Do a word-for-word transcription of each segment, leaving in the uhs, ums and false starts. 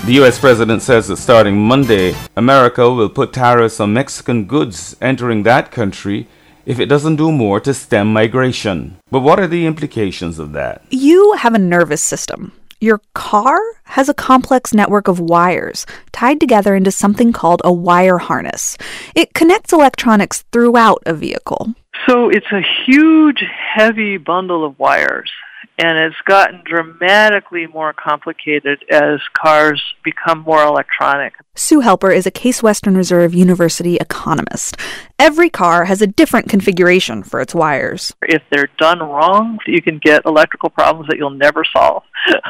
The U S president says that starting Monday, America will put tariffs on Mexican goods entering that country if it doesn't do more to stem migration. But what are the implications of that? You have a nervous system. Your car has a complex network of wires tied together into something called a wire harness. It connects electronics throughout a vehicle. So it's a huge, heavy bundle of wires, and it's gotten dramatically more complicated as cars become more electronic. Sue Helper is a Case Western Reserve University economist. Every car has a different configuration for its wires. If they're done wrong, you can get electrical problems that you'll never solve.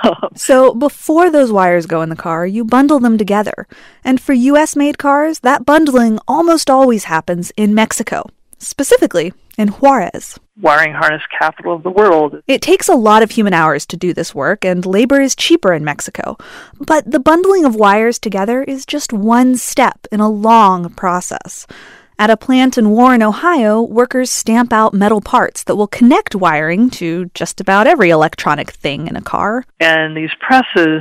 So before those wires go in the car, you bundle them together. And for U S-made cars, that bundling almost always happens in Mexico, specifically in Juarez. Wiring harness capital of the world. It takes a lot of human hours to do this work, and labor is cheaper in Mexico. But the bundling of wires together is just one step in a long process. At a plant in Warren, Ohio, workers stamp out metal parts that will connect wiring to just about every electronic thing in a car. And these presses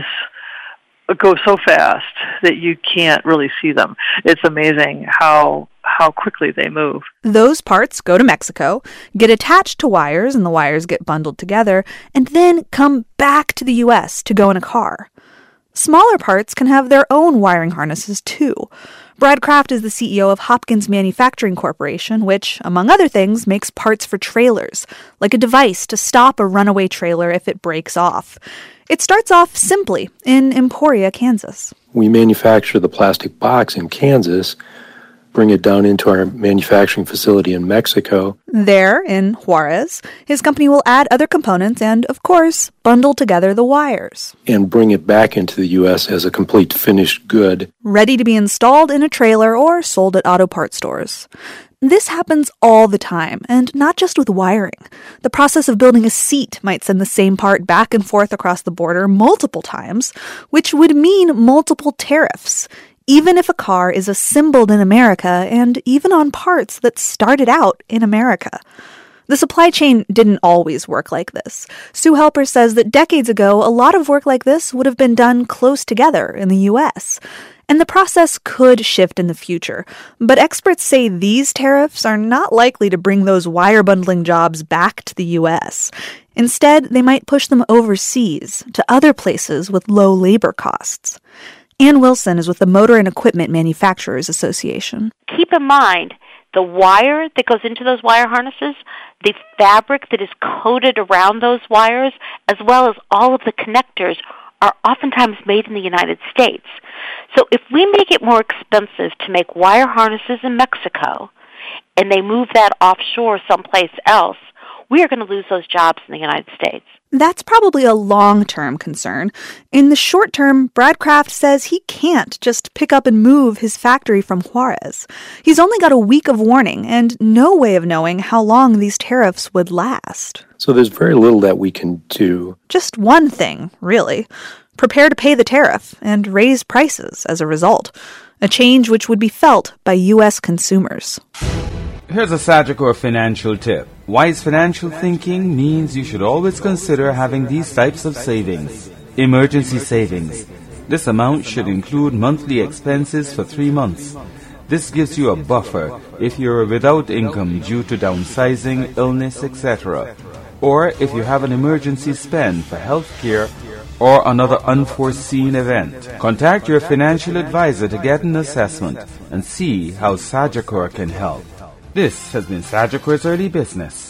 go so fast that you can't really see them. It's amazing how how quickly they move. Those parts go to Mexico, get attached to wires, and the wires get bundled together, and then come back to the U S to go in a car. Smaller parts can have their own wiring harnesses, too. Brad Kraft is the C E O of Hopkins Manufacturing Corporation, which, among other things, makes parts for trailers, like a device to stop a runaway trailer if it breaks off. It starts off simply in Emporia, Kansas. We manufacture the plastic box in Kansas, bring it down into our manufacturing facility in Mexico. There, in Juarez, his company will add other components and, of course, bundle together the wires. And bring it back into the U S as a complete finished good. Ready to be installed in a trailer or sold at auto parts stores. This happens all the time, and not just with wiring. The process of building a seat might send the same part back and forth across the border multiple times, which would mean multiple tariffs, even if a car is assembled in America and even on parts that started out in America. The supply chain didn't always work like this. Sue Helper says that decades ago, a lot of work like this would have been done close together in the U S, and the process could shift in the future. But experts say these tariffs are not likely to bring those wire bundling jobs back to the U S. Instead, they might push them overseas to other places with low labor costs. Ann Wilson is with the Motor and Equipment Manufacturers Association. Keep in mind, the wire that goes into those wire harnesses, the fabric that is coated around those wires, as well as all of the connectors, are oftentimes made in the United States. So if we make it more expensive to make wire harnesses in Mexico, and they move that offshore someplace else, we are going to lose those jobs in the United States. That's probably a long-term concern. In the short term, Brad Kraft says he can't just pick up and move his factory from Juarez. He's only got a week of warning and no way of knowing how long these tariffs would last. So there's very little that we can do. Just one thing, really. Prepare to pay the tariff and raise prices as a result. A change which would be felt by U S consumers. Here's a Sagicor financial tip. Wise financial thinking means you should always consider having these types of savings. Emergency savings. This amount should include monthly expenses for three months. This gives you a buffer if you're without income due to downsizing, illness, et cetera. Or if you have an emergency spend for health care or another unforeseen event. Contact your financial advisor to get an assessment and see how Sagicor can help. This has been Sagicor's Early Business.